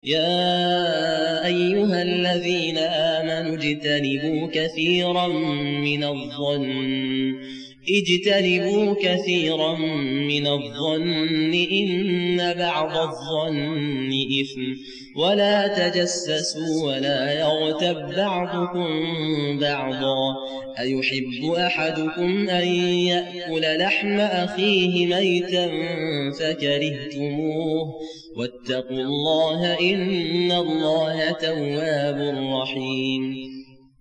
يا أيها الذين آمنوا اجتنبوا كثيرا من الظن إن بعض الظن إثم ولا تجسسوا ولا يغتب بعضكم بعضا أيحب أحدكم أن يأكل لحم أخيه ميتا فكرهتموه واتقوا الله إن الله تواب رحيم.